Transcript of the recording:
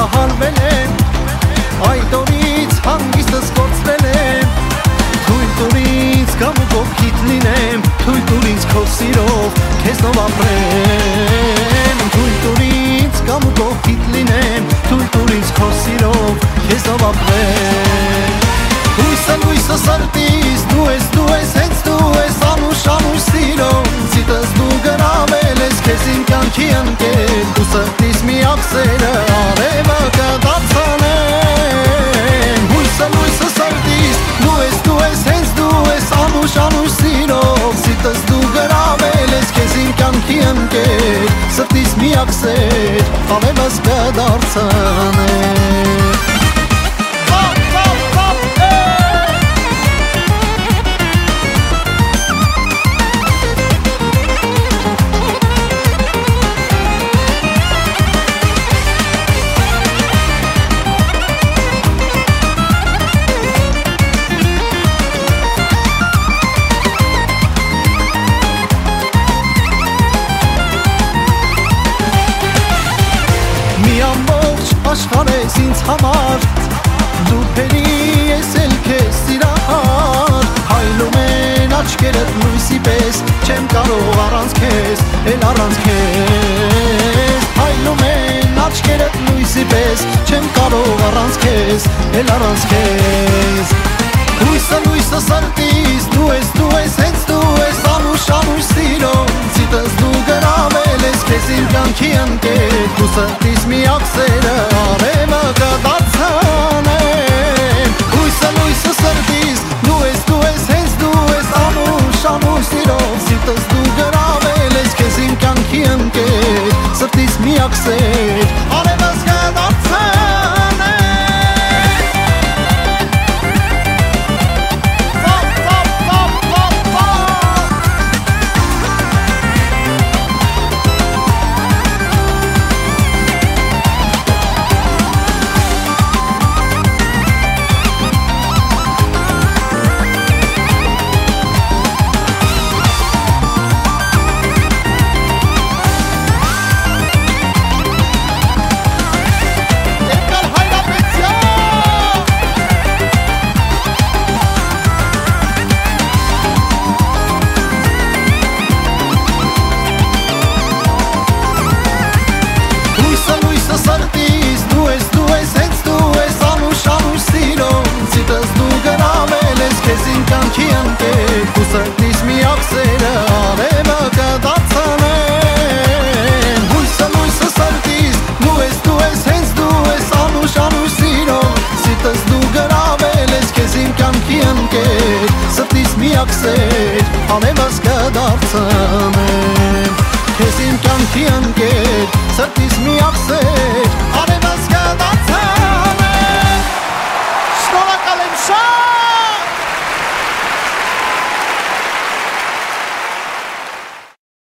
հարվել եմ, այդ օրից հանգիստս կորցրել եմ, թույլ տուր ինձ կամուկով քիթ լինեմ, թույլ տուր ինձ քո սիրով քեզնով ապրեմ, թույլ տուր ինձ կամուկով քիթ լինեմ, թույլ տուր ինձ քո սիրով քեզնով ապրեմ, լույսը սրտիս դու ես, հենց դու ես, անուշ սիրով, սիտս դու գրավել ես, քեզ իմ կյանքի ընկեր, դու սրտիս միակ սերը, արևը կդարձանեմ, լույսը սրտիս դու ես, հենց դու ես, անուշ սիրով, սիտս դու գրավել ես, քեզ իմ կյանքի ընկեր, սրտիս միակ սեր, արևս կդարձանեմ. Աշխարհ ես ինձ համար, դու փերի ես էլ քեզ սիրահար, հայլում են աչքերդ լույսի պես, չեմ կարող առանց քեզ, էլ առանց քեզ, հայլում են աչքերդ լույսի պես, չեմ կարող առանց քեզ, էլ առանց քեզ, լույսը սրտիս դու ես, հենց դու ես, անուշ սիրով, սիտս դու գրավել ես, քեզ իմ կյանքի ընկեր, դու սրտիս միակ սերը, արևը կդարձանեմ, լույսը սրտիս դու ես, հենց դու ես, անուշ սիրով, սիտս դու գրավել ես, քեզ իմ կյանքի ընկեր, սրտիս միակ սեր, արևս կդարձանեմ. Սրտիս դու ես, հենց դու ես, անուշ սիրով, սիտս դու գրավել ես, քեզ իմ կյանքի ընկեր, դու սրտիս միակ սերը, արևը